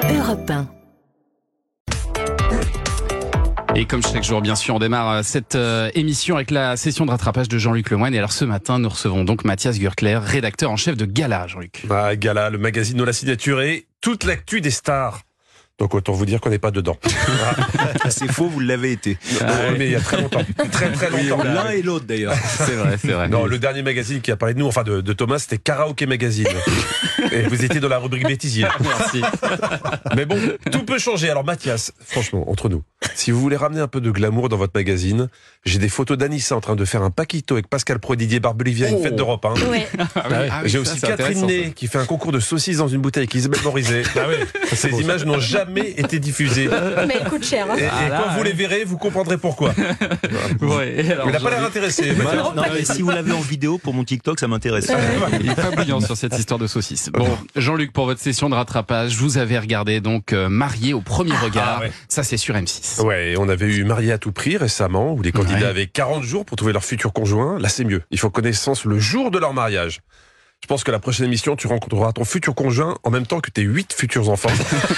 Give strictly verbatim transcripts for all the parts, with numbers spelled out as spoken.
Europe un. Et comme chaque jour, bien sûr, on démarre cette euh, émission avec la session de rattrapage de Jean-Luc Lemoyne. Et alors ce matin, nous recevons donc Mathias Gürtler, rédacteur en chef de Gala, Jean-Luc. Ah, Gala, le magazine de la signature et toute l'actu des stars. Donc autant vous dire qu'on n'est pas dedans. C'est faux, vous l'avez été. Ah, oui, mais il y a très longtemps. Très très longtemps. Oui, l'un et l'autre d'ailleurs. C'est vrai, c'est vrai. Non, le dernier magazine qui a parlé de nous, enfin de, de Thomas, c'était Karaoké Magazine. Et vous étiez dans la rubrique bêtisier. Merci. Mais bon, tout peut changer. Alors Mathias, franchement, entre nous, si vous voulez ramener un peu de glamour dans votre magazine, j'ai des photos d'Anissa en train de faire un paquito avec Pascal Pro et Didier Barbelivien, une fête d'Europe. Hein. Oui. Ah oui, ah oui, j'ai ça, aussi c'est Catherine intéressant, Ney qui fait un concours de saucisses dans une bouteille avec Isabelle Morizet. Ah oui. Ces images n'ont jamais été diffusées. Mais elle coûte cher. Hein. Et, et Ah là, quand vous ouais. les verrez, vous comprendrez pourquoi. Ouais, et alors, Il n'a pas l'air Jean-Luc, intéressé. Moi, Mathias. non, mais si vous l'avez en vidéo pour mon TikTok, ça m'intéresse. il est pas brillant sur cette histoire de saucisse. Bon, Jean-Luc, pour votre session de rattrapage, vous avez regardé donc euh, Marié au premier regard. Ah ouais. Ça, c'est sur M six. Ouais, on avait eu Marié à tout prix récemment, où les candidats Ouais. avaient quarante jours pour trouver leur futur conjoint. Là, c'est mieux. Il faut connaissance le jour de leur mariage. Je pense que la prochaine émission, tu rencontreras ton futur conjoint en même temps que tes huit futurs enfants.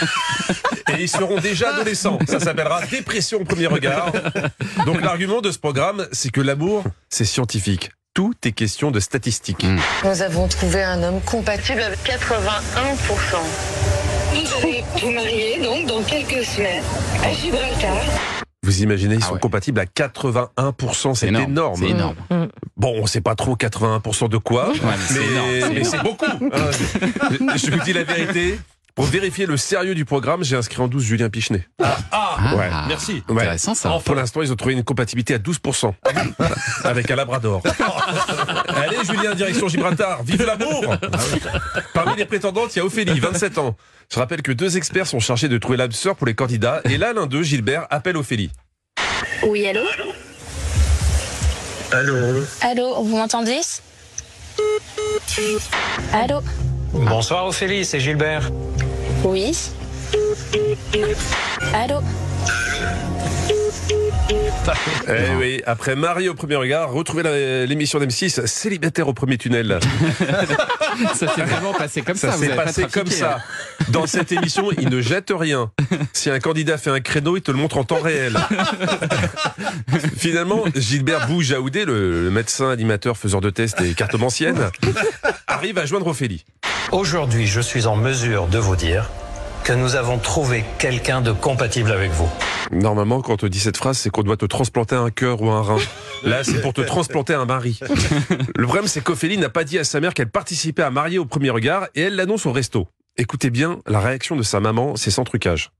Et ils seront déjà adolescents. Ça s'appellera Dépression au premier regard. Donc l'argument de ce programme, c'est que l'amour, c'est scientifique. Tout est question de statistiques. Mmh. Nous avons trouvé un homme compatible avec quatre-vingt-un pour cent. Vous allez vous marier donc dans quelques semaines à Gibraltar. Vous imaginez, ils Ah sont ouais. compatibles à quatre-vingt-un pour cent. C'est énorme. C'est énorme. Bon, on sait pas trop quatre-vingt-un pour cent de quoi, Ouais, mais c'est mais, énorme, c'est mais énorme. c'est beaucoup. Hein. Je vous dis la vérité. Pour vérifier le sérieux du programme, j'ai inscrit en douze Julien Pichenet. Ah, Ouais. Merci. Ouais. Intéressant ça. Pour l'instant, ils ont trouvé une compatibilité à douze pour cent. Avec un labrador. Allez, Julien, direction Gibraltar. Vive l'amour! Parmi les prétendantes, il y a Ophélie, vingt-sept ans. Je rappelle que deux experts sont chargés de trouver l'âme sœur pour les candidats. Et là, l'un d'eux, Gilbert, appelle Ophélie. Oui, allô? Allô? Allô, vous m'entendez? Allô? Bonsoir Ophélie, c'est Gilbert. Oui? Allô? Eh oui, après Marié au premier regard, retrouvez la- l'émission d'M six, Célibataire au premier tunnel. Ça s'est vraiment passé comme ça. Ça vous s'est avez pas passé trafiqué, comme ça. Dans cette émission, il ne jette rien. Si un candidat fait un créneau, il te le montre en temps réel. Finalement, Gilbert Boujaoudé, le, le médecin, animateur, faiseur de tests et cartomancienne, arrive à joindre Ophélie. Aujourd'hui, je suis en mesure de vous dire que nous avons trouvé quelqu'un de compatible avec vous. Normalement, quand on te dit cette phrase, c'est qu'on doit te transplanter un cœur ou un rein. Là, c'est pour te transplanter un mari. Le problème, c'est qu'Ophélie n'a pas dit à sa mère qu'elle participait à Marié au premier regard et elle l'annonce au resto. Écoutez bien, la réaction de sa maman, c'est sans trucage.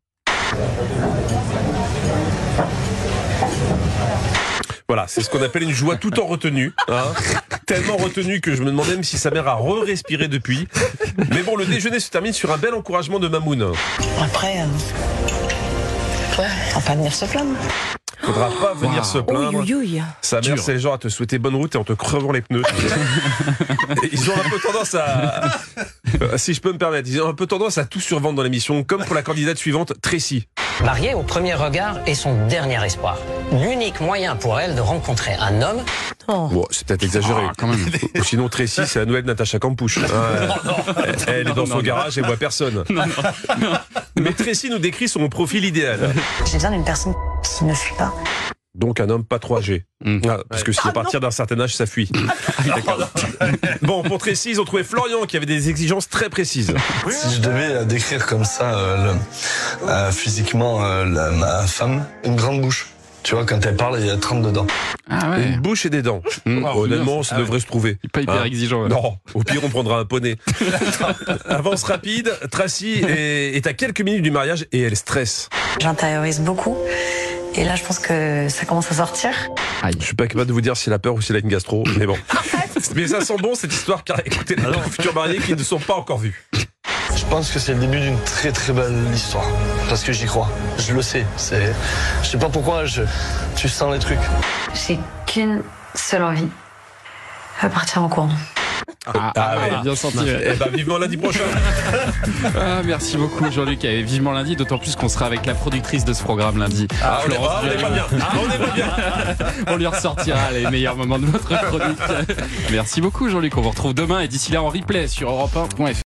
Voilà, c'est ce qu'on appelle une joie tout en retenue. Hein. Tellement retenue que je me demandais même si sa mère a re-respiré depuis. Mais bon, le déjeuner se termine sur un bel encouragement de Mamoun. Après, euh... ouais, on va pas venir se plaindre. Faudra pas venir Wow. se plaindre. Oui, oui, oui. Sa mère, Dur. c'est le genre à te souhaiter bonne route et en te crevant les pneus. Et ils ont un peu tendance à... Euh, si je peux me permettre, ils ont un peu tendance à tout survendre dans l'émission, comme pour la candidate suivante, Tracy. Mariée au premier regard est son dernier espoir. L'unique moyen pour elle de rencontrer un homme. Bon, c'est peut-être exagéré. Ah, quand même. Ou sinon, Tracy, c'est la nouvelle Natacha Campouche. Hein, elle, elle est dans Non, son non, garage et voit personne. Mais Tracy nous décrit son profil idéal. J'ai besoin d'une personne qui ne fuit pas. Donc un homme pas trop âgé. Mm. Ah, parce que si à partir d'un certain âge, ça fuit. Bon, pour Tracy, ils ont trouvé Florian qui avait des exigences très précises. Si je devais euh, décrire comme ça euh, le- euh, physiquement euh, la- ma femme, une grande bouche. Tu vois, quand elle parle, il y a trente dedans. Ah ouais. Une bouche et des dents. Mm. Honnêtement, ça Ah ouais. devrait se trouver. Il est pas hyper Hein. exigeant. là. Non, au pire, on prendra un poney. Avance rapide, Tracy est, est à quelques minutes du mariage et elle stresse. J'intériorise beaucoup. Et là, je pense que ça commence à sortir. Aïe. Je suis pas capable de vous dire si elle a peur ou si elle a une gastro, mais bon. Mais ça sent bon cette histoire, car écoutez les deux futurs mariés qui ne sont pas encore vus. Je pense que c'est le début d'une très très belle histoire. Parce que j'y crois. Je le sais. C'est, je sais pas pourquoi, je, tu sens les trucs. J'ai qu'une seule envie. Partir en courant. Ah, ah ouais, bien senti. Eh ben, vivement lundi prochain. Ah, merci beaucoup Jean-Luc. Et vivement lundi, d'autant plus qu'on sera avec la productrice de ce programme lundi. Ah, on est Florence pas, on est pas bien. Ah, on est pas bien. On lui ressortira les meilleurs moments de votre chronique. Merci beaucoup Jean-Luc. On vous retrouve demain et d'ici là en replay sur europe un point f r.